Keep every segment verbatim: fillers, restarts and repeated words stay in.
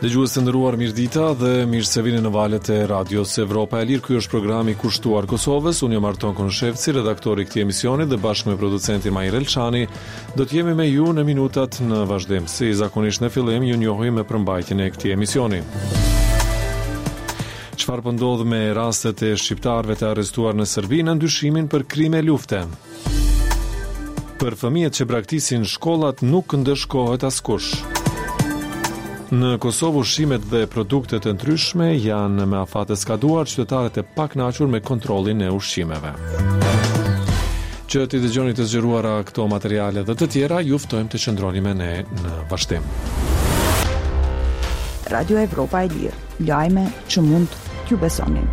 Dëgjues të nderuar, mirëdita dhe mirë se vini në valët e Radios Evropa e Lirë. Ky është programi kushtuar Kosovës. Unë jam Arton Konshevci, redaktori i këtij emisioni, dhe bashkë me producentin Mahir Elçani do të jemi me ju në minutat në vazhdim. Si zakonisht në fillim, ju njohim me përmbajtjen e këtij emisioni. Çfarë po ndodh me rastet e shqiptarëve të arrestuar në Serbi në ndyshimin për krime lufte? Për fëmijët që braktisin shkollat nuk ndëshkohet askush. Në Kosovë ushqimet dhe produktet e ndryshme janë me afate skaduar, qytetarët e pakënaqur me kontrollin e ushqimeve. Që t'i dëgjoni të zgjeruara këto materiale dhe të tjera, ju ftojmë të qëndroni me ne në vazhdim. Radio Evropa e Lirë, lajme që mund t'ju besoni.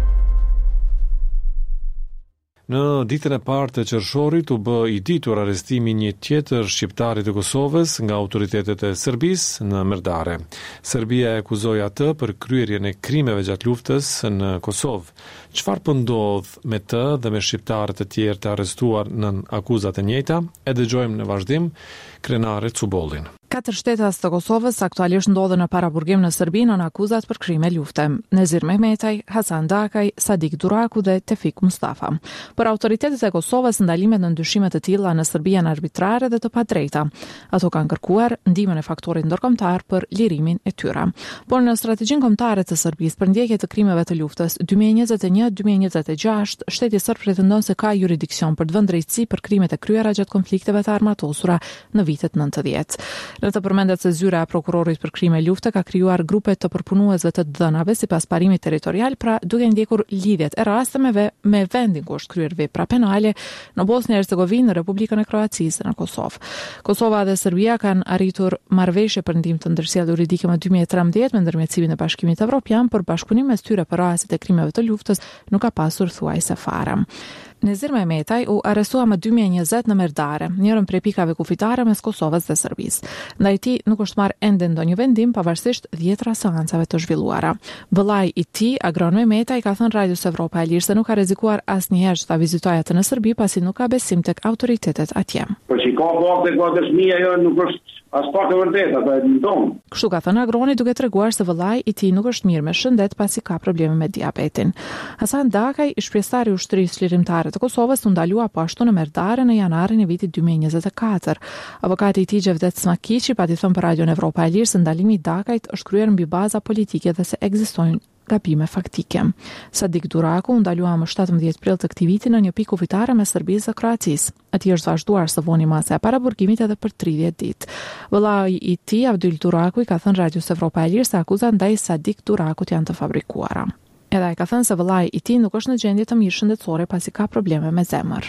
Në ditën e parë të qershorit u bë i ditur arrestimi një tjetër shqiptari të Kosovës nga autoritetet e Serbisë në Merdare. Serbia e akuzoi atë për kryerjen e krimeve gjatë luftës në Kosovë. Çfarë po ndodh me të dhe me shqiptarët e tjerë të arrestuar në akuzat e njëjta? E dëgjojmë në vazhdim Krenare Cubollin. Katër shtetas të Kosovës aktualisht ndodhen në paraburgim në Serbi në akuzat për krime lufte. Nezir Mehmetaj, Hasan Dakaj, Sadik Duraku dhe Tefik Mustafa. Për autoritetet e Kosovës, ndalimet në ndryshimet të tilla në Serbi janë arbitrare dhe të padrejta. Ato kanë kërkuar ndihmën e faktorit ndërkombëtar për lirimin e tyre. Por në strategjinë kombëtare të Serbisë për ndjekje të krimeve të luftës dy mijë e njëzet e një deri në dy mijë e njëzet e gjashtë, shteti serb pretendon se ka jurisdiksion për të vënë drejtësi për krimet e kryera gjatë konflikteve të armatosura në vitet nëntëdhjetë. Në të përmendet se zyra e prokurorit për krime lufte ka krijuar grupe të përpunuesve të dhënave sipas parimit territorial, pra duke ndjekur lidhjet e rasteve me vendin ku është kryer vepra penale në Bosnjë e Hercegovinë, në Republikën e Kroacisë dhe në Kosovë. Kosova dhe Serbia kanë arritur marrëveshje për ndihmë të ndërsjellë juridike më dy mijë e trembëdhjetë me ndërmjetësimin e Bashkimit Evropian, por bashkëpunim mes tyre për rastet e krimeve të luftës nuk ka pasur thuajse fare. Nezir Mehmetaj u arrestua më dy mijë e njëzet në Merdare, njërën prej pikave kufitare mes Kosovës dhe Serbisë. Ndaj tij nuk është marrë ende ndonjë vendim pavarësisht dhjetra seancave të zhvilluara. Vëllai i tij, Agron Mehmetaj, ka thënë Radios Evropa e Lirë se nuk ka rrezikuar asnjëherë që ta vizitojë atë në Serbi pasi nuk ka besim tek autoritetet atje. Po që ka bakte ka dëshmia jo nuk është as pak e vërtetë, apo e ndon. Kështu ka thënë Agroni, duke treguar se vëllai i tij nuk është mirë me shëndet pasi ka probleme me diabetin. Hasan Dakaj, ish pjesëtar i ushtrisë lirimtare të Kosovës, u ndalua po ashtu në Merdare në janarin e vitit dy mijë e njëzet e katër. Avokati i tij Xhevdet Smakiçi pati thënë për Radion Evropa e Lirë se ndalimi i Dakajt është kryer mbi baza politike dhe se ekzistojnë gabime faktike. Sadik Duraku u ndalua më shtatëmbëdhjetë prill të këtij viti në një pikë kufitare me Serbisë dhe Kroacisë. Atij është vazhduar së voni masa e paraburgimit edhe për tridhjetë ditë. Vëllai i tij, Abdul Duraku, i ka thënë Radios Evropa e Lirë se akuzat ndaj Sadik Durakut janë të fabrikuara. Edhe ai ka thënë se vëllai i tij nuk është në gjendje të mirë shëndetësore pasi ka probleme me zemër.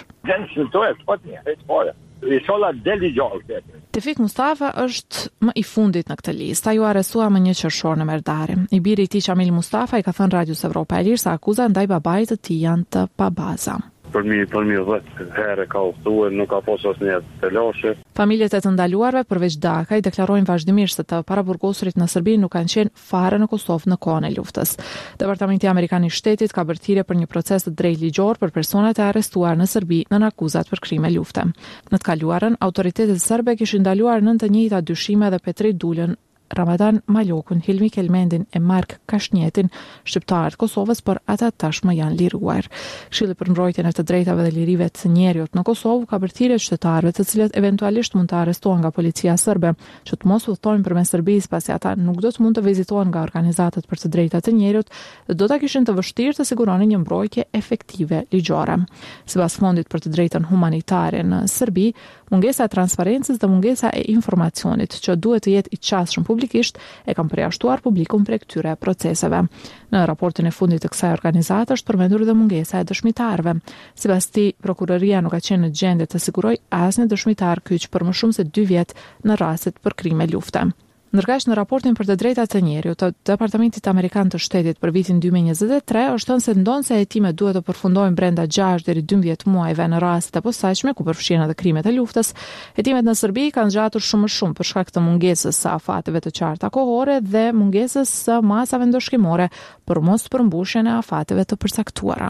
Tefik Mustafa është më i fundit në këtë listë. Ai u arrestua më një qershor në Merdare. I biri i tij Kamil Mustafa i ka thënë Radios Evropa e Lirë se akuzat ndaj babait të tij janë të pabaza. Për mi, për mi dhjetë herë ka udhëtuar, nuk ka pasur asnjë telashe. Familjet e të ndaluarve përveç Dakaj deklarojnë vazhdimisht se të paraburgosurit në Serbi nuk kanë qenë fare në Kosovë në kohën e luftës. Departamenti Amerikan i Shtetit ka bërë thirrje për një proces të drejtë ligjor për personat e arrestuar në Serbi në akuzat për krime lufte. Në të kaluarën, autoritetet serbe kishin ndaluar nën të njëjta dyshime dhe Petri Dulën, Ramadan Malokun, Hilmi Kelmendin e Mark Kashnjetin, shqiptarët Kosovës, por ata tashmë janë liruar. Këshilli për mbrojtjen e të drejtave dhe lirive të njerëzit në Kosovë ka bërë thirrje qytetarëve të cilët eventualisht mund të arrestohen nga policia serbe, që të mos udhtojnë përmes Serbisë pasi ata nuk do të mund të vizitohen nga organizatat për të drejtat të njerëzit dhe do ta kishin të vështirë të siguronin një mbrojtje efektive ligjore. Sipas Fondit për të drejtën humanitare në Serbi, mungesa e transparencës dhe mungesa e informacionit që duhet të jetë i qasshëm publikisht e kanë përjashtuar publikun prej këtyre proceseve. Në raportin e fundit të kësaj organizate është përmendur edhe mungesa e dëshmitarëve. Sipas tij, prokuroria nuk ka qenë në gjendje të sigurojë asnjë dëshmitar kyç për më shumë se dy vjet në rastet për krime lufte. Ndërkaq në raportin për të drejtat e njerëzit të Departamentit Amerikan të Shtetit për vitin dy mijë e njëzet e tre është thënë se ndonse hetimet duhet të përfundojnë brenda gjashtë deri dymbëdhjetë muajve në rastet e posaçme ku përfshihen edhe krimet e luftës, hetimet në Serbi kanë zgjatur shumë më shumë për shkak të mungesës së afateve të qarta kohore dhe mungesës së masave ndoshkimore për mos përmbushjen e afateve të përcaktuara.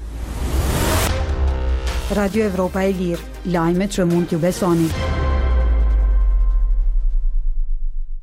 Radio Evropa e Lirë, lajmet që mund t'ju besoni.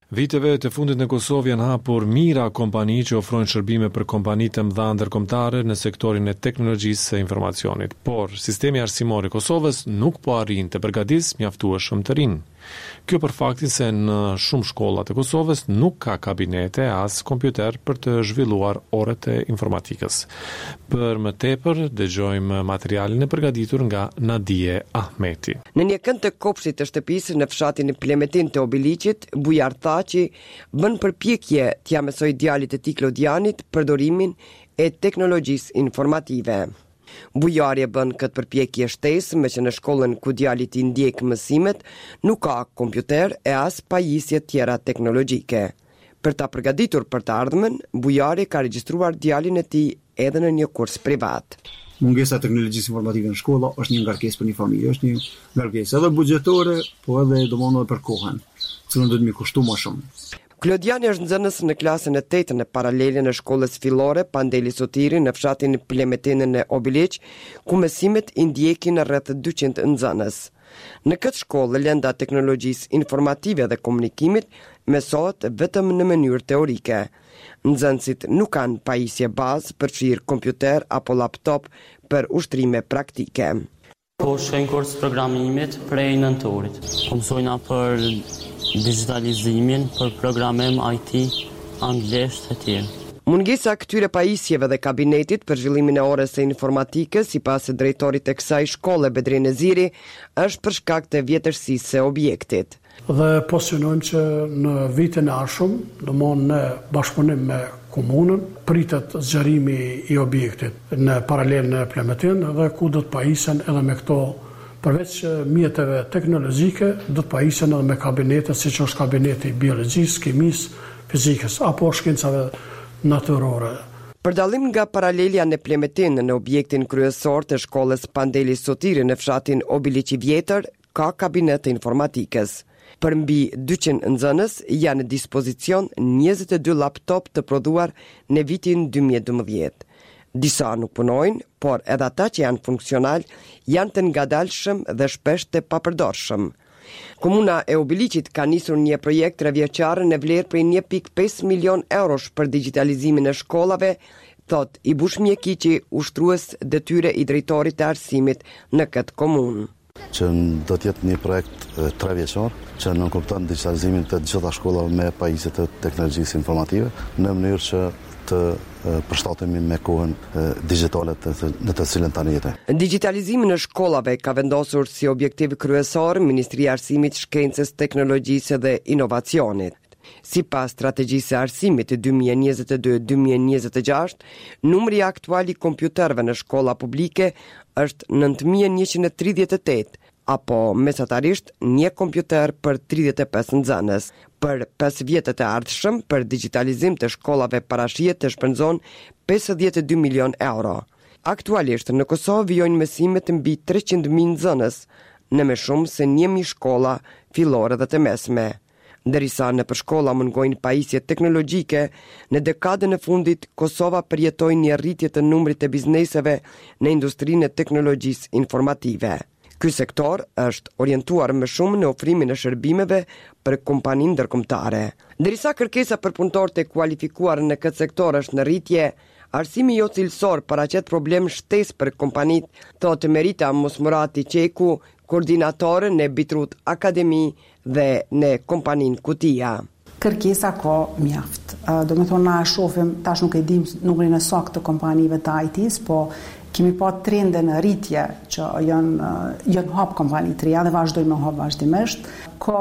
Viteve të fundit në Kosovë janë hapur mira kompani që ofrojnë shërbime për kompani të mëdha ndërkombëtare në sektorin e teknologjisë së informacionit, por sistemi arsimor i Kosovës nuk po arrin të përgatisë mjaftueshëm të rinj. Kjo për faktin se në shumë shkolla të Kosovës nuk ka kabinete as kompjuter për të zhvilluar orët e informatikës. Për më tepër dëgjojmë materialin e përgatitur nga Nadije Ahmeti. Në një kënd të kopshtit të shtëpisë në fshatin e Plemetin të Obiliqit, Bujar Thaçi bën përpjekje t'ia mësoj djalit të tij Klodianit përdorimin e teknologjisë informative. Bujari e bën këtë përpjekje shtesë me që në shkollën ku djali i ndjek mësimet nuk ka kompjuter e as pajisje tjera teknologjike. Për ta përgatitur për të ardhmen, Bujari ka regjistruar djalin e tij edhe në një kurs privat. Mungesa e teknologjisë informative në shkolla është një ngarkesë për një familje, është një ngarkesë edhe buxhetore, po edhe domosdoshmë për kohën, cilën do të më kushtu më shumë. Klodiani është nxënës në klasën e tetë në paralele në shkollës fillore Pandeli Sotiri në fshatin Plemetin në Obiliq, ku mësimet i ndjekin rreth dyqind nxënës. Në këtë shkollë lënda teknologjisë informative dhe komunikimit mësohet vetëm në mënyrë teorike. Nxënësit nuk kanë pajisje bazë për çir kompjuter apo laptop për ushtrime praktike. Po shkojnë kurs programimit prej nëntorit. Po mësojna për digitalizimin, për programim I T, anglisht e tjerë. Mungesa këtyre pajisjeve dhe kabinetit për zhvillimin e orës së informatikës, sipas drejtorit të kësaj shkolle Bedri Neziri, është për shkak të vjetërsisë së objektit. Dhe po synojmë që në vitin e ardhshëm, domthonë në bashkëpunim me komunën, pritet zgjerimi i objektit në paralel në Plemetin dhe ku do të pajisen edhe me këto, përveç mjeteve teknologjike, do të pajisen edhe me kabinete, siç është kabineti biologjisë, kimisë, fizikës apo shkencave natyrore. Për dallim nga paralelja në Plemetin në objektin kryesor të shkollës Pandeli Sotiri në fshatin Obiliq i Vjetër, ka kabinet informatikës. Për mbi dyqind nxënës janë në dispozicion njëzet e dy laptop të prodhuar në vitin dy mijë e dymbëdhjetë. Disa nuk punojnë, por edhe ata që janë funksional janë të ngadalshëm dhe shpesh të papërdorshëm. Komuna e Obiliqit ka nisur një projekt trevjeçar në vlerë prej një pikë pesë milion eurosh për digitalizimin e shkollave, thot i Bush Mjekiqi, ushtrues detyre i drejtorit të arsimit në këtë komunë. Që do të jetë një projekt tre vjeçar që nënkupton digitalizimin të gjitha shkollave me pajisje të teknologjisë informative në mënyrë që të përshtatemi me kohën digjitale në të cilën tani jetojmë. Digitalizimi në shkollave ka vendosur si objektiv kryesor Ministria e Arsimit, Shkencës, Teknologjisë dhe Inovacionit. Sipas strategjisë së arsimit dy mijë e njëzet e dy deri dy mijë e njëzet e gjashtë, numri aktual i kompjuterëve në shkolla publike është nëntë mijë e njëqind e tridhjetë e tetë, apo mesatarisht një kompjuter për tridhjetë e pesë nxënës. Për pesë vjetët e ardhshëm, për digitalizim të shkollave parashihet të shpenzon pesëdhjetë e dy milion euro. Aktualisht në Kosovë vijojnë mësimet mbi treqind mijë nxënës në më shumë se një mijë shkolla fillore dhe të mesme. Ndërsa në përshkolla mungojnë pajisje teknologjike, në dekadën e fundit Kosova përjetoi një rritje të numrit të bizneseve në industrinë e teknologjisë informative. Ky sektor është orientuar më shumë në ofrimin e shërbimeve për kompani ndërkombëtare. Ndërsa kërkesa për punëtorë të kualifikuar në këtë sektor është në rritje, arsimi jo cilësor paraqet problem shtesë për kompanitë, thotë Merita Mosmurati Qeku, koordinatore në Bitrut Akademi dhe në kompanin Kutia. Kërkesa ka mjaft. Do me thonë na shohim, tash nuk e dim numrin e saktë të kompanive të I T-s, po kemi pa trende në rritje që janë, janë hap kompani të reja dhe vazhdojnë me hap vazhdimisht. Ka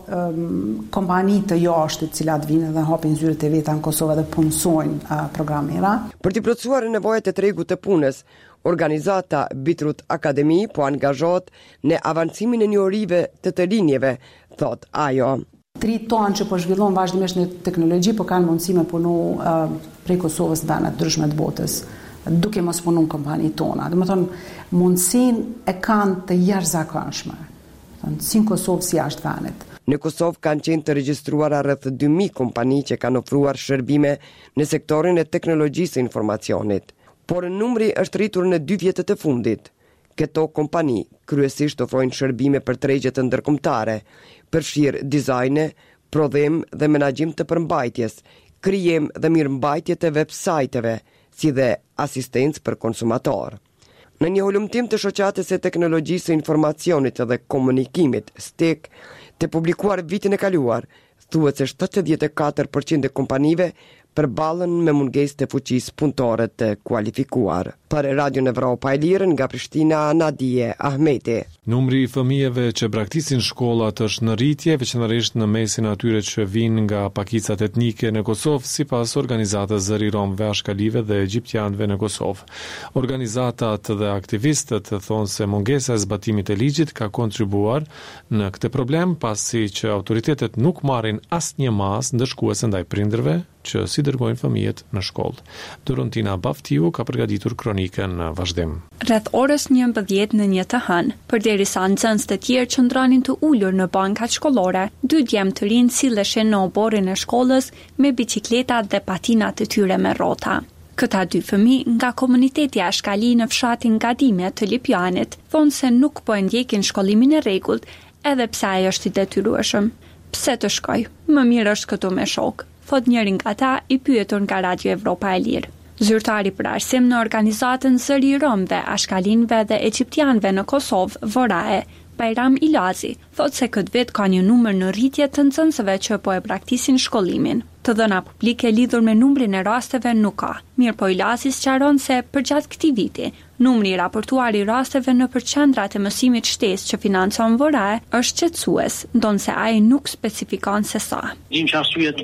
um, kompani të jashtë të cilat vinë dhe hapin zyrët e veta në Kosovë dhe punësojnë uh, programera. Për të plotësuar nevojat e tregut të punës, organizata Bitrut Akademi po angazhohet në avancimin e njohurive të të linjeve, thot ajo. Tri tonë që po zhvillon vazhdimisht në teknologji, po kanë mundësi me punu uh, prej Kosovës dhe në të ndryshme të botës, duke mos punu në kompani tona. Dhe më thonë, mundësin e kanë të jashtëzakonshme, si në Kosovë si jashtë venit. Në Kosovë kanë qenë të regjistruara rreth dy mijë kompani që kanë ofruar shërbime në sektorin e teknologjisë së informacionit, por numri është rritur në dy vjetët e fundit. Këto kompani kryesisht ofrojnë shërbime për tregje të ndërkombëtare, përfshirë dizajne, prodhim dhe menaxhim të përmbajtjes, krijim dhe mirëmbajtje të websajteve, si dhe asistencë për konsumator. Në një hulumtim të shoqatës së teknologjisë së informacionit dhe komunikimit, S T E C, të publikuar vitin e kaluar, thuhet se shtatëdhjetë e katër përqind e kompanive përballen me mungesë të fuqisë punëtore të kualifikuar. Për Radio Evropa e Lirë nga Prishtina, Nadije Ahmeti. Numri i fëmijëve që braktisin shkollat është në rritje, veçanërisht në mesin atyre që vinë nga pakicat etnike në Kosovë, sipas organizatës Zëri Romëve, Ashkalive dhe Egjiptianëve në Kosovë. Organizatat dhe aktivistët thonë se mungesa e zbatimit të ligjit ka kontribuar në këtë problem, pasi që autoritetet nuk marrin asnjë masë ndëshkuese ndaj prindërve që si dërgojnë fëmijët në shkollë. Dorontina Baftiu ka përgatitur kronikën në vazhdim. Rreth orës njëmbëdhjetë në një të hënë, përderisa nxënës të tjerë qëndronin të ulur në bankat shkollore, dy djemë të rinë silleshin në oborrin e shkollës me biçikletat dhe patinat të tyre me rrota. Këta dy fëmijë nga komuniteti Ashkali në fshatin Gadime të Lipjanit thonë se nuk po e ndjekin shkollimin e rregullt, edhe pse ai është i detyrueshëm. Pse të shkoj? Më mirë është këtu me shok, thot njëri nga ata i pyetur nga Radio Evropa e Lirë. Zyrtari për arsim në organizatën Zëri i Romëve, Ashkalinëve dhe Egjiptianëve në Kosovë, Vorae, Bajram Ilazi, thot se këtë vit ka një numër në rritje të nxënësve që po e praktisin shkollimin. Të dhëna publike lidhur me numrin e rasteve nuk ka. Mirë po Ilazi sqaron se përgjatë këtij viti, numri i raportuar i rasteve në përqendrat e mësimit shtesë që financon Vorae është qetësues, ndonse ai nuk specifikon se sa. Dim që arsyet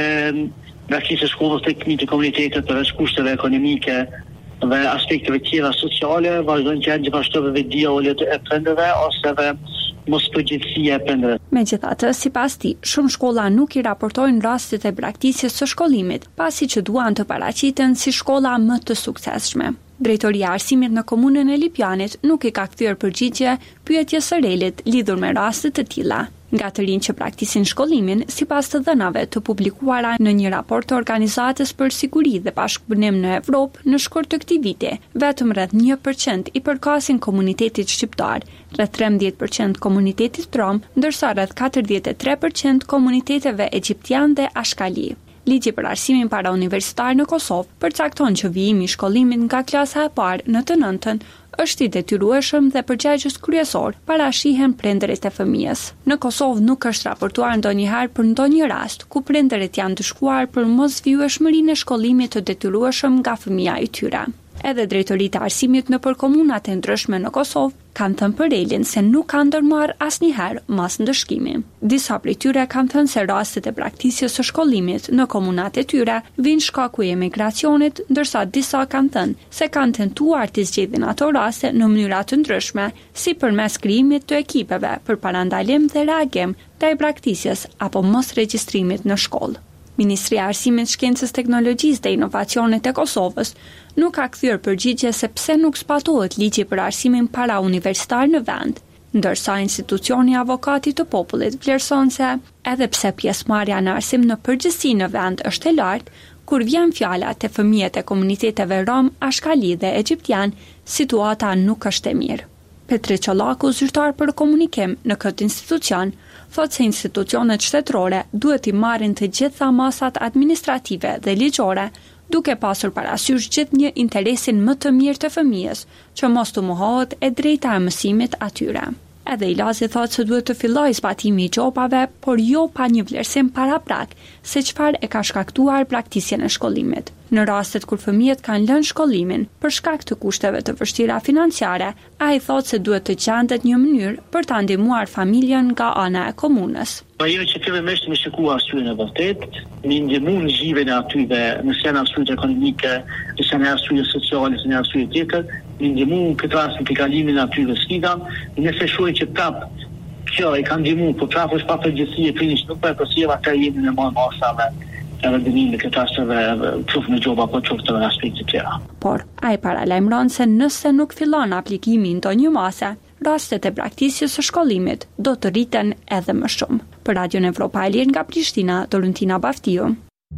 braktisë shkollës tek të komunitetet për kushteve ekonomike dhe aspekteve tjera sociale, vazhdojnë të jenë gjithashtu edhe dia ulët e prindërve ose edhe mos përgjegjësia e prindërve. Megjithatë, sipas tij, shumë shkolla nuk i raportojnë rastet e braktisjes së shkollimit, pasi që duan të paraqiten si shkolla më të suksesshme. Drejtoria e arsimit në komunën e Lipjanit nuk i ka kthyer përgjigje pyetjes së Relit lidhur me raste të tilla. Nga të rinj që praktisin shkollimin, sipas të dhënave të publikuara në një raport të Organizatës për Siguri dhe Bashkëpunim në Evropë në shkurt të këtij viti, vetëm rreth një përqind i përkasin komunitetit shqiptar, rreth trembëdhjetë përqind komunitetit rom, ndërsa rreth katërdhjetë e tre përqind komuniteteve egjiptian dhe ashkali. Ligji për arsimin parauniversitar në Kosovë përcakton që vijimi i shkollimit nga klasa e parë në të nëntën është i detyrueshëm dhe përgjegjës kryesor parashihen prindërit e fëmijës. Në Kosovë nuk është raportuar ndonjëherë për ndonjë rast ku prindërit janë dëshkuar për mosvijshmërinë e shkollimit të detyrueshëm nga fëmia i tyre. Edhe drejtoritë e arsimit nëpër komunat e ndryshme në Kosovë kanë thënë për Relin se nuk kanë ndërmarrë asnjëherë mas ndëshkimi. Disa prej tyre kanë thënë se rastet e praktikës së shkollimit në komunat e tyre vijnë shkaku i emigracionit, ndërsa disa kanë thënë se kanë tentuar të zgjedhin ato raste në mënyra të ndryshme, si përmes krijimit të ekipeve për parandalim dhe reagim ndaj praktikës apo mos regjistrimit në shkollë. Ministria e Arsimit, Shkencës, Teknologjisë dhe Inovacionit e Kosovës nuk ka kthyer përgjigje se pse nuk zbatohet ligji për arsimin parauniversitar në vend, ndërsa institucioni Avokatit të Popullit vlerëson se edhe pse pjesëmarrja në arsim në përgjithësi në vend është e lartë, kur vjen fjala te fëmijët e komuniteteve rom, ashkali dhe egjiptian, situata nuk është e mirë. Petri Çollaku, zyrtar për komunikim në këtë institucion, thotë se institucionet shtetërore duhet i marrin të gjitha masat administrative dhe ligjore, duke pasur parasysh gjithnjë interesin më të mirë të fëmijës, që mos të mohohet e drejta e mësimit atyre. Edhe Ilazi thotë se duhet të fillojë zbatimi i gjopave, por jo pa një vlerësim paraprak se çfarë e ka shkaktuar praktikën e shkollimit. Në rastet kur fëmijët kanë lënë shkollimin për shkak të kushteve të vështira financiare, ai thotë se duhet të gjendet një mënyrë për ta ndihmuar familjen nga ana e komunës. Ajo që fillimisht më shikua arsyeën e vërtet, më ndihmu në zhjivjen e atyve, nëse janë arsye ekonomike, nëse janë arsye sociale, nëse janë arsye tjetër, më ndihmu këtë rast në kalimin e atyve sfida, nëse shohim që prap kjo e kanë ndihmu, por prap është pa përgjegjësi e finish nuk po e përsëriva karrierën e mëdha masave. Edhe dënimi këtë asëve qoftë në gjoba apo qoftë në aspekte të tjera. Por, ai paralajmëron se nëse nuk fillon aplikimi në ndonjë mase, rastet e praktikës së shkollimit do të rriten edhe më shumë. Për Radio Evropa e Lirë nga Prishtina, Dorontina Baftiu.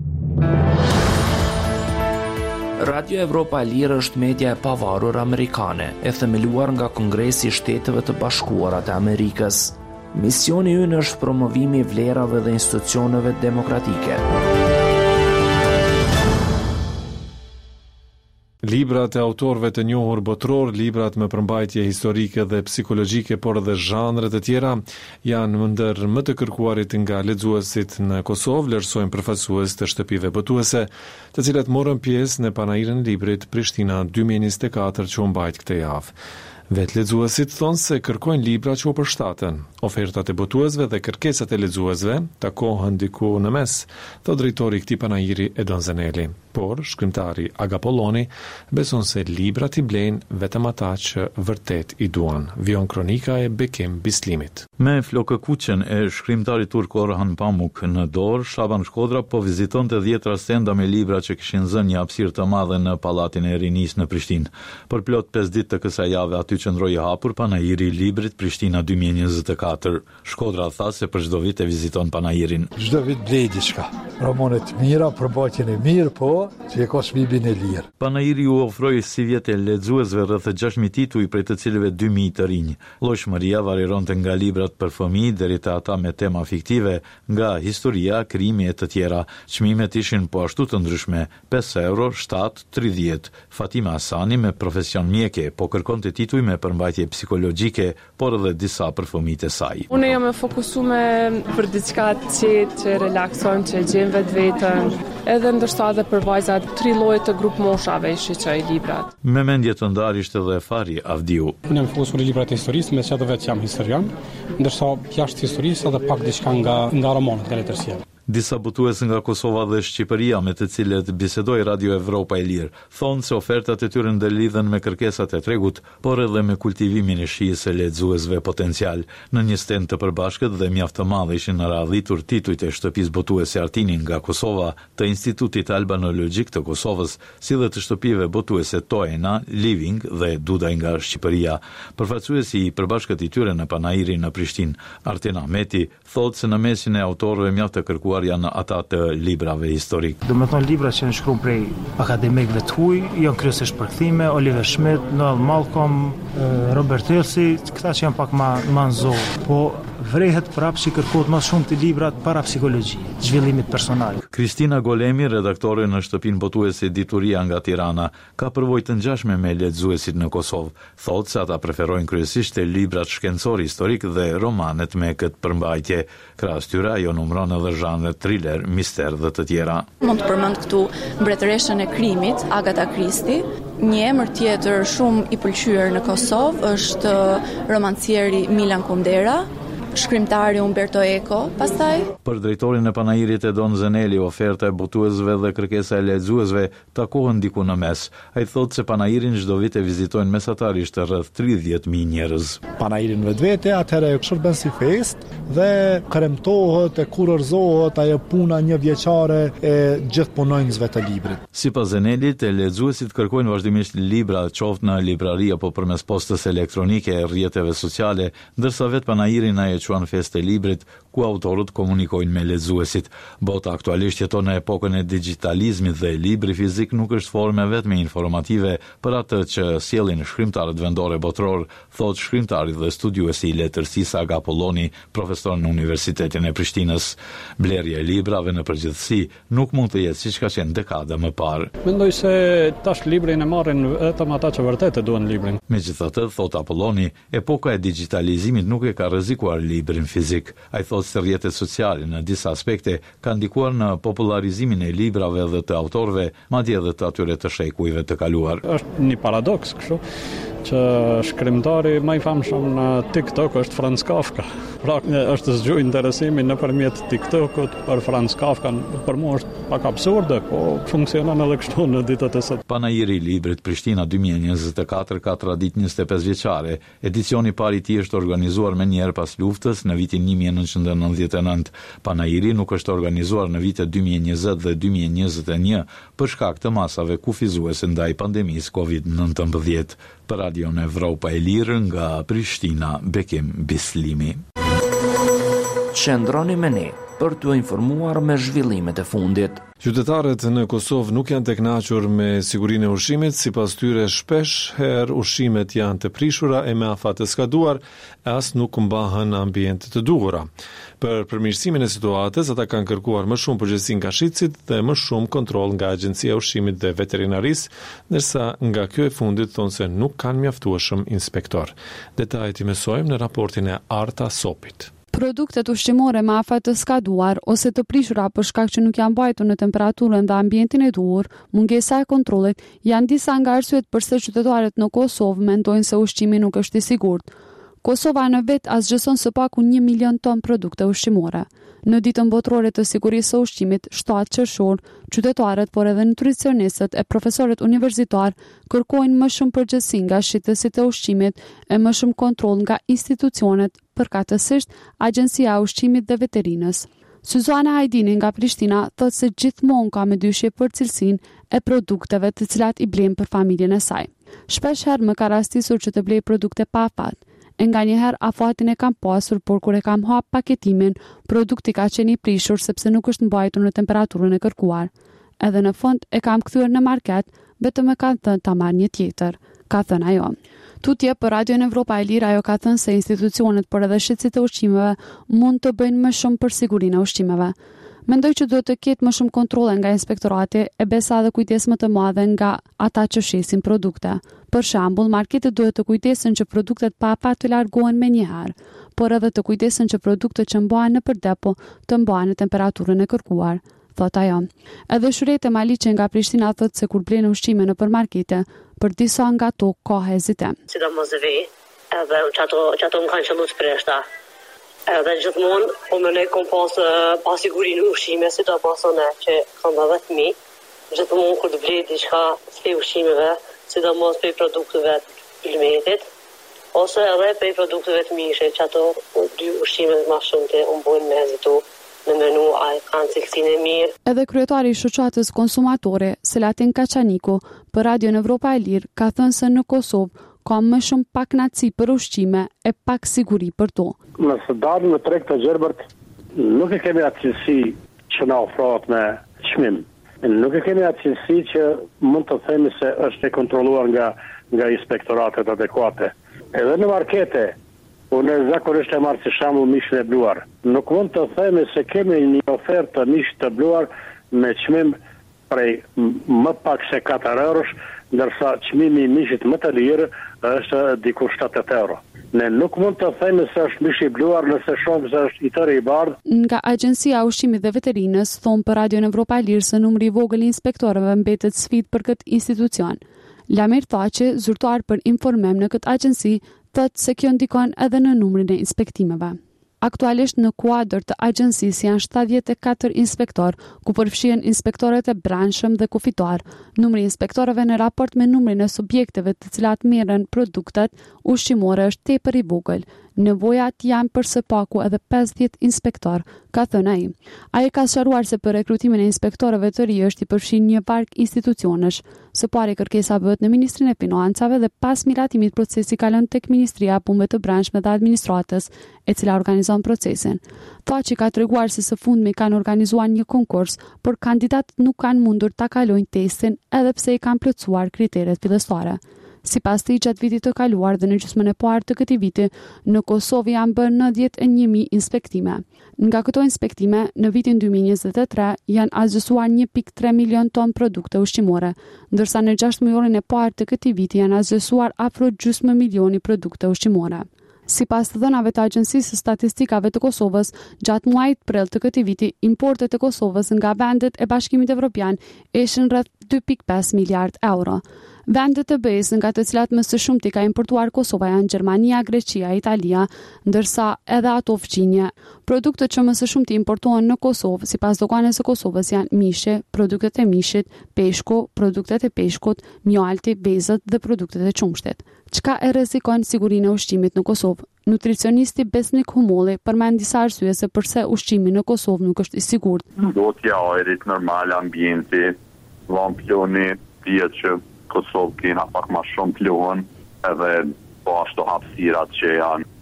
Radio Evropa e Lirë është media e pavarur amerikane, e themeluar nga Kongresi i Shteteve të Bashkuara të Amerikës. Misioni ynë është promovimi i vlerave dhe institucioneve demokratike. Librat e autorëve të njohur botror, librat me përmbajtje historike dhe psikologjike, por edhe zhanre të tjera, janë ndër më të kërkuarit nga lexuesit në Kosovë, vlerësojnë përfaqësues të shtëpive botuese, të cilat morën pjesë në panairin e librit Prishtina dy mijë e njëzet e katër që u mbajt këtë javë. Vetë lexuesit thonë se kërkojnë libra që u përshtaten. Ofertat e botuesve dhe kërkesat e lexuesve takohen diku në mes, thotë drejtori i këtij panairi Edon Zeneli. Por shkrimtari Aga Polloni beson se librat i blejnë vetëm ata që vërtet i duan. Vion kronika e Bekim Bislimit. Me flokë kuqen e shkrimtarit turk Orhan Pamuk në dorë, Shaban Shkodra po vizitonte dhjetra stenda me libra që kishin zënë një hapësirë të madhe në Pallatin e Rinisë në Prishtinë. Për plot pesë ditë të kësaj jave aty qëndroi i hapur panairi i librit Prishtina dy mijë e njëzet e katër. Shkodra tha se për çdo vit e viziton panairin. Çdo vit blej diçka. Romane të mira, përmbajtjen e mirë, po që e ka shmibin e lirë. Panairi u ofroi si vjetë lexuesve rreth gjashtë mijë tituj, prej të cilëve dy mijë të rinj. Llojshmëria varironte nga librat për fëmijë deri te ata me tema fiktive, nga historia, krimi e të tjera. Çmimet ishin po ashtu të ndryshme: pesë euro, shtatë, tridhjetë. Fatima Hasani me profesion mjeke, po kërkonte tituj me përmbajtje psikologjike, por edhe disa për fëmijët e saj. Unë jam e fokusuar për diçka të qetë, që relakson, që gjen vetveten, edhe ndoshta edhe për vajzat tri lloje të grup moshave i shiqoj librat. Me mendje të ndarë ishte edhe Fari Avdiu. Unë jam fokusuar në librat e historisë, me që edhe vetë jam historian, ndërsa jashtë historisë edhe pak diçka nga nga romanët, nga letërsia. Disa botues nga Kosova dhe Shqipëria me të cilët bisedoi Radio Evropa e Lirë thonë se ofertat e tyre ndërlidhen me kërkesat e tregut, por edhe me kultivimin e shijes së lexuesve potencial. Në një stend të përbashkët dhe mjaft të madh ishin radhitur titujt e shtëpisë botuese Artinin nga Kosova, të Institutit Albanologjik të Kosovës, si dhe të shtëpive botuese Toena, Living dhe Dudaj nga Shqipëria. Përfaqësuesi i përbashkët i tyre në panairin në Prishtinë, Arten Ahmeti, thotë se në mesin e autorëve mjaft të kërkuar janë ata të librave historik. Do të thonë libra që janë shkruar prej akademikëve të huaj, janë kryesisht përkthime, Oliver Schmidt, Noel Malcolm, Robert Elsi, këta që janë pak më më nzo, po vrehet prapë që kërkohet më shumë të librat para psikologjisë, zhvillimit personal. Kristina Golemi, redaktore në shtëpinë botuese Dituria nga Tirana, ka përvojë të ngjashme me lexuesit në Kosovë. Thotë se ata preferojnë kryesisht librat shkencor historik dhe romanet me këtë përmbajtje. Krahas tyre ajo numëron edhe zhanre thriller, mister dhe të tjera. Mund të përmend këtu Mbretëreshën e krimit, Agatha Christie. Një emër tjetër shumë i pëlqyer në Kosovë është romancieri Milan Kundera, shkrimtari Umberto Eco, pastaj. Për drejtorin e panairit Edon Zeneli, oferta e botuesve dhe kërkesa e lexuesve takohen diku në mes. Ai thotë se panairin çdo vit e vizitojnë mesatarisht rreth tridhjetë mijë njerëz. Panairin vetvete atëherë shërben si fest dhe kremtohet e kurorzohet ajo puna një vjeçare e gjithë punonjësve të librit. Sipas Zenelit, e lexuesit kërkojnë vazhdimisht libra, qoftë në librari apo përmes postës elektronike e rrjeteve sociale, ndërsa vetë panairin ai quan festë e librit, ku autorët komunikojnë me lexuesit. Bota aktualisht jeton në epokën e digitalizmit dhe libri fizik nuk është formë vetëm informative për atë që sjellin shkrimtarët vendore botror, thotë shkrimtari dhe studiuesi i letërsisë Aga Polloni, profesor në Universitetin e Prishtinës. Blerja e librave në përgjithësi nuk mund të jetë siç ka qenë dekada më parë. Mendoj se tash librin e marrin vetëm ata që vërtet e duan librin. Megjithatë, thotë Apolloni, epoka e digitalizimit nuk e ka rrezikuar librin fizik. Ai thotë se rrjetet sociale në disa aspekte kanë ndikuar në popularizimin e librave dhe të autorëve, madje edhe të atyre të shekujve të kaluar. Është një paradoks kështu që shkrimtari më i famshëm në TikTok është Franz Kafka. Pra është zgjuar interesimi nëpërmjet TikTokut për Franz Kafka. Për mua është pak absurde, po funksionon edhe kështu në ditët e sotme. Panairi i librit Prishtina dy mijë e njëzet e katër ka traditë njëzet e pesë vjeçare. Edicioni i parë i tij është organizuar më një herë pas luftës në vitin një mijë e nëntëqind e nëntëdhjetë e nëntë. Panairi nuk është organizuar në vitet dy mijë e njëzet dhe dy mijë e njëzet e një për shkak të masave kufizuese ndaj pandemisë kovid nëntëmbëdhjetë. Për Radio Evropa e Lirë nga Prishtina, Bekim Bislimi. Qëndroni me ne për t'u informuar me zhvillimet e fundit. Qytetarët në Kosovë nuk janë të kënaqur me sigurinë e ushqimit, sipas tyre shpesh herë ushqimet janë të prishura e me afat të skaduar, e as nuk mbahen në ambiente të duhura. Për përmirësimin e situatës, ata kanë kërkuar më shumë përgjegjësi nga shitësit dhe më shumë kontroll nga Agjencia e Ushqimit dhe Veterinarisë, ndërsa nga kjo e fundit thonë se nuk kanë mjaftueshëm inspektor. Detajet i mësojmë në raportin e Arta Sopit. Produktet ushqimore me afat të skaduar ose të prishura për shkak që nuk janë mbajtur në temperaturën dhe ambientin e duhur, mungesa e kontrollit janë disa nga arsyet pse qytetarët në Kosovë mendojnë se ushqimi nuk është i sigurt. Kosova në vet asgjëson së paku një milion ton produkte ushqimore. Në ditën botërore të sigurisë së ushqimit, shtatë qershor, qytetarët, por edhe nutricionistët e profesorët universitar kërkojnë më shumë përgjegjësi nga shitësit e ushqimit e më shumë kontroll nga institucionet, përkatësisht Agjencia e Ushqimit dhe Veterinës. Suzana Hajdini nga Prishtina thotë se gjithmonë ka me dyshje për cilësinë e produkteve të cilat i blen për familjen e saj. Shpesh herë më ka rastisur që të blej produkte pa afat. E nga njëherë afatin e kam pasur, por kur e kam hap paketimin, produkti ka qenë i prishur sepse nuk është mbajtur në temperaturën e kërkuar. Edhe në fund e kam kthyer në market, vetëm e kanë thënë ta marr një tjetër, ka thënë ajo. Tutje për Radio Evropa e Lirë ajo ka thënë se institucionet por edhe shitësit e ushqimeve mund të bëjnë më shumë për sigurinë e ushqimeve. Mendoj që duhet të ketë më shumë kontrolle nga inspektorati e besa dhe kujdes më të madhe nga ata që shesin produkte. Për shembull, marketet duhet të kujdesen që produktet pa afat të largohen menjëherë, por edhe të kujdesen që produktet që mbahen nëpër depo të mbahen në temperaturën e kërkuar, thot ajo. Edhe Shurete Maliqe nga Prishtina thot se kur blen ushqime nëpër markete, për disa nga to ka hezitim. Sidomos ve, edhe çato çato më kanë qenë spreshta. Edhe gjithmonë, po më ne kom pas pasigurinë në ushqime, si të pasone që kam dhe fëmi, gjithmonë kur të blej diçka të ushqimeve, sidomos për produkteve të ilmetit, ose edhe për produkteve të mishe, që ato dy ushqimet ma shumë të umbojnë me hezitu në menu, a kanë cilësinë e mirë. Edhe kryetari i shoqatës konsumatore, Selatin Kaçaniku, për Radio Evropa e Lirë, ka thënë se në Kosovë ka më shumë pak naci për ushqime e pak siguri për to. Nëse dalim në treg të gjerbërt, nuk e kemi atë cilësi që na ofrohet me çmim. Nuk e kemi atë cilësi që mund të themi se është e kontrolluar nga nga inspektoratet adekuate. Edhe në markete, unë zakonisht e marr si shembull mishin e bluar. Nuk mund të themi se kemi një ofertë të mishit të bluar me çmim prej më pak se katër eurosh, ndërsa çmimi i mishit më të lirë është diku shtatëdhjetë euro. Ne nuk mund të themi se është mish i bluar nëse shohim se është i tërë i bardhë. Nga Agjencia e Ushqimit dhe Veterinës thonë për Radio Evropa e Lirë se numri i vogël i inspektorëve mbetet sfidë për këtë institucion. Lamir Thaçi, zyrtar për informim në këtë agjenci, thotë se kjo ndikon edhe në numrin e inspektimeve. Aktualisht në kuadër të agjencisë janë shtatëdhjetë e katër inspektor, ku përfshihen inspektorët e brendshëm dhe kufitar. Numri i inspektorëve në raport me numrin e subjekteve të cilat merren produktet ushqimore është tepër i vogël. Nevojat janë për së paku edhe pesëdhjetë inspektor, ka thënë ai. Ai ka sqaruar se për rekrutimin e inspektorëve të ri është i përfshirë një varg institucionesh. Së pari kërkesa bëhet në Ministrinë e Financave dhe pas miratimit procesi kalon tek Ministria e Punëve të Brendshme dhe Administratës, e cila organizon procesin. Thaçi ka treguar se së fundmi kanë organizuar një konkurs, por kandidatët nuk kanë mundur ta kalojnë testin edhe pse i kanë plotësuar kriteret fillestare. Sipas të gjatë vitit të kaluar dhe në gjysmën e parë të këtij viti, në Kosovë janë bërë nëntëdhjetë e një mijë inspektime. Nga këto inspektime, në vitin dy mijë e njëzet e tre janë azgjësuar një pikë tre milion ton produkte ushqimore, ndërsa në gjashtëmujorin e parë të këtij viti janë azgjësuar afro gjysmë milioni produkte ushqimore. Sipas të dhënave të Agjencisë së Statistikave të Kosovës, gjatë muajit prill të këtij viti, importet e Kosovës nga vendet e Bashkimit Evropian ishin rreth dy pikë pesë miliard euro. Vendet e B E S nga të cilat më së shumti ka importuar Kosova janë Gjermania, Greqia, Italia, ndërsa edhe ato fqinje. Produktet që më së shumti importohen në Kosovë, sipas doganës së Kosovës janë mishi, produktet e mishit, peshku, produktet e peshkut, mjalti, vezët dhe produktet e qumshtit. Çka e rrezikon sigurinë e ushqimit në Kosovë? Nutricionisti Besnik Humolli përmend disa arsye se pse ushqimi në Kosovë nuk është i sigurt. Dotja e ajrit normal, ambienti, vampioni, dihet që Kosovë kena pak ma shumë pluhën edhe po ashtu hapësirat që janë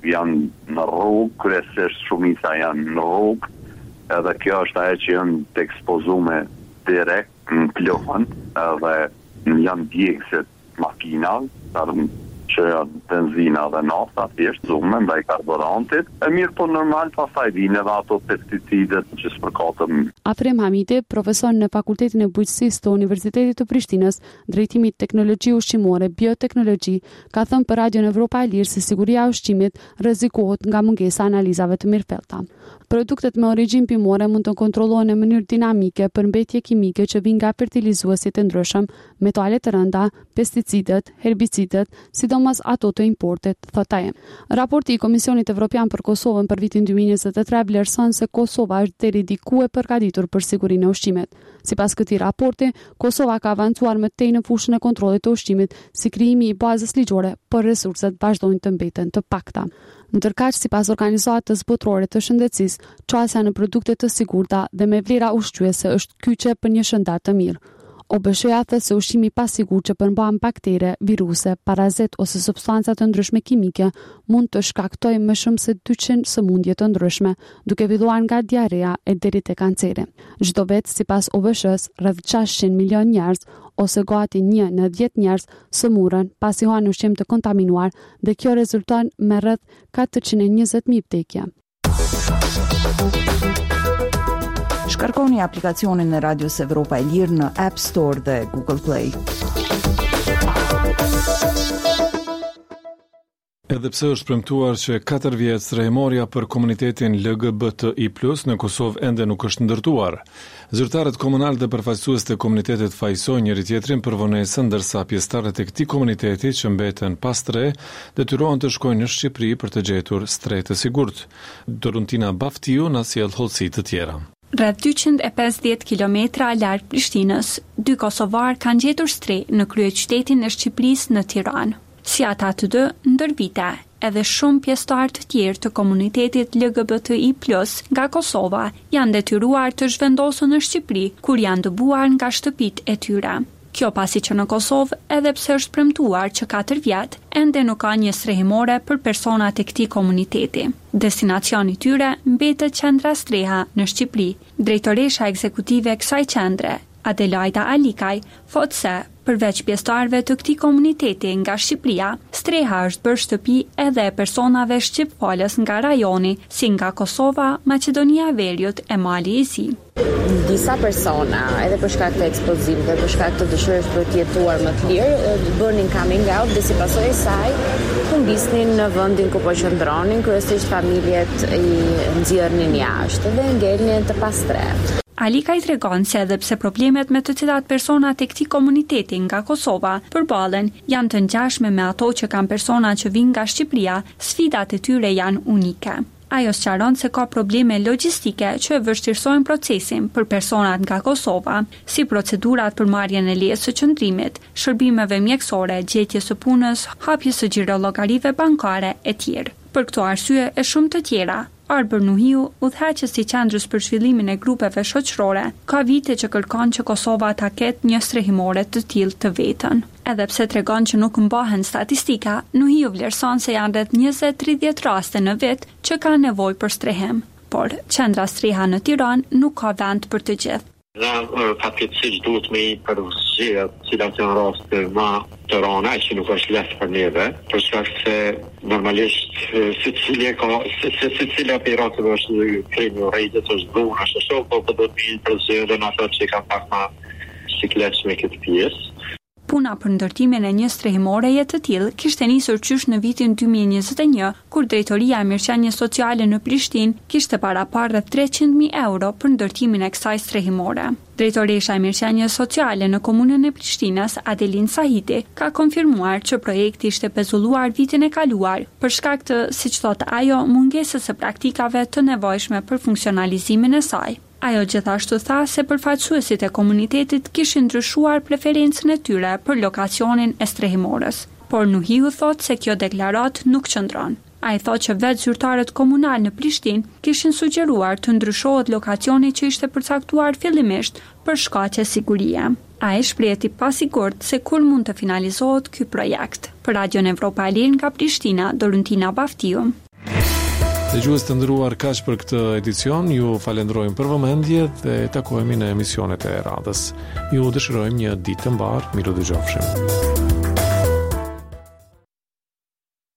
janë në rrugë, kryesisht shumica janë në rrugë, edhe kjo është ajo që janë të ekspozume direkt në pluhën, edhe janë djegësit makinal, që janë benzina dhe nafta, thjesht zume ndaj karburantit. E mirë po normal pastaj vijnë edhe ato pesticidet që spërkatën. Afrem Hamite, profesor në Fakultetin e Bujqësisë të Universitetit të Prishtinës, drejtimi teknologji ushqimore, bioteknologji, ka thënë për Radion Evropa e Lirë se siguria e ushqimit rrezikohet nga mungesa e analizave të mirëfillta. Produktet me origjinë pimore mund të kontrollohen në mënyrë dinamike për mbetje kimike që vijnë nga fertilizuesit e ndryshëm, metalet të rënda, pesticidet, herbicidet, sidomos ato të importit, thot ai. Raporti i Komisionit Evropian për Kosovën për vitin dy mijë e njëzet e tre vlerëson se Kosova është deri diku e përgatitur për sigurinë e ushqimit. Sipas këtij raporti, Kosova ka avancuar më tej në fushën e kontrollit të ushqimit, si krijimi i bazës ligjore, por resurset vazhdojnë të mbeten të pakta. Ndërkaq, sipas organizatës botërore të shëndetësisë, çësia në produkte të sigurta dhe me vlera ushqyese është kyçe për një shëndet të mirë. O B S H-ja thëtë se ushqimi pa sigur që përmban baktere, viruse, parazit ose substanca të ndryshme kimike mund të shkaktojë më shumë se dyqind sëmundje të ndryshme, duke filluar nga diarea e deri te kanceri. Çdo vit, sipas O B S H-s, rreth gjashtëqind milion njerëz ose gati një në dhjetë njerëz sëmurën pasi hanë ushqim të kontaminuar dhe kjo rezulton me rreth katërqind e njëzet mijë vdekje. Shkarkoni aplikacionin e Radios Evropa e Lirë në App Store dhe Google Play. Edhe pse është premtuar që katër vjet strehimorja për komunitetin L G B T I plus, në Kosovë ende nuk është ndërtuar. Zyrtarët komunal dhe përfaqësues të komunitetit fajsojnë njëri tjetrin për vonesën, ndërsa pjesëtarët e këtij komuniteti që mbeten pa stre detyrohen të shkojnë në Shqipëri për të gjetur stre të sigurt. Doruntina Baftiu na sjell hollësi të tjera. Rreth dyqind e pesëdhjetë kilometra larg Prishtinës, dy kosovarë kanë gjetur stre në kryeqytetin e Shqipërisë në Tiranë. Si ata të dy, ndër vite, edhe shumë pjesëtarë të tjerë të komunitetit L G B T I plus nga Kosova janë detyruar të zhvendosur në Shqipëri kur janë dëbuar nga shtëpitë e tyre. Kjo pasi që në Kosovë, edhe pse është premtuar që katër vjet, ende nuk ka një strehimore për personat e këtij komuniteti. Destinacioni i tyre mbetet qendra streha në Shqipëri. Drejtoresha ekzekutive e kësaj qendre, Adelaida Alikaj, thotë se përveç pjesëtarëve të këtij komuniteti nga Shqipëria, streha është bërë shtëpi edhe personave shqipfalës nga rajoni, si nga Kosova, Maqedonia e Veriut e Mali i Zi. Disa persona, edhe për shkak të ekspozimit dhe për shkak të dëshirës për të jetuar më të lirë, bënin coming out dhe si pasojë e saj, humbisnin në vendin ku po qëndronin, kryesisht familjet i nxjerrnin jashtë dhe ngelnin të pastre. Alika i tregon se edhe pse problemet me të cilat personat e këtij komuniteti nga Kosova përballen janë të ngjashme me ato që kanë persona që vijnë nga Shqipëria, sfidat e tyre janë unike. Ajo sqaron se ka probleme logjistike që vështirësojnë procesin për personat nga Kosova, si procedurat për marrjen e lejes së qëndrimit, shërbimeve mjekësore, gjetjes së punës, hapjes së xhirollogarive bankare e tjerë. Për këto arsye e shumë të tjera, Arber Nuhiu, udhëheqës i qendrës për zhvillimin e grupeve shoqërore, ka vite që kërkon që Kosova ta ketë një strehimore të tillë të vetën. Edhe pse tregon që nuk mbahen statistika, Nuhiu vlerëson se janë rreth njëzet deri tridhjetë raste në vit që kanë nevojë për strehim, por qendra streha në Tiranë nuk ka vend për të gjithë. Dhe fatkeqësisht duhet me i përfshirë cilat janë raste më të rënda që nuk është lehtë për neve, për shkak se normalisht secili ka secili operator është krimi rrejtës është dhunë, është ashtu, po do të vinë për zërin ato që kanë pak më sikletsh me këtë pjesë. Puna për ndërtimin e një strehimoreje të tillë kishte nisur qysh në vitin dy mijë e njëzet e një, kur Drejtoria e Mirëqenies Sociale në Prishtinë kishte parapar rreth treqind mijë euro për ndërtimin e kësaj strehimore. Drejtoresha e Mirëqenies Sociale në komunën e Prishtinës, Adelin Sahiti, ka konfirmuar që projekti ishte pezulluar vitin e kaluar për shkak të, siç thotë ajo, mungesës së praktikave të nevojshme për funksionalizimin e saj. Ajo gjithashtu tha se përfaqësuesit e komunitetit kishin ndryshuar preferencën e tyre për lokacionin e strehimorës, por Nuhiu thotë se kjo deklarat nuk qëndron. Ai thotë që vetë zyrtarët komunal në Prishtinë kishin sugjeruar të ndryshohet lokacioni që ishte përcaktuar fillimisht për shkaqe sigurie. Ai shprehti pasigurt se kur mund të finalizohet ky projekt. Për Radion Evropa e Lirë nga Prishtina, Doruntina Baftiu. Dëgjues të nderuar, kaq për këtë edicion. Ju falenderojmë për vëmendje dhe takohemi në emisionet e radhës. Ju dëshirojmë një ditë të mbarë. Miru dëgjofshim.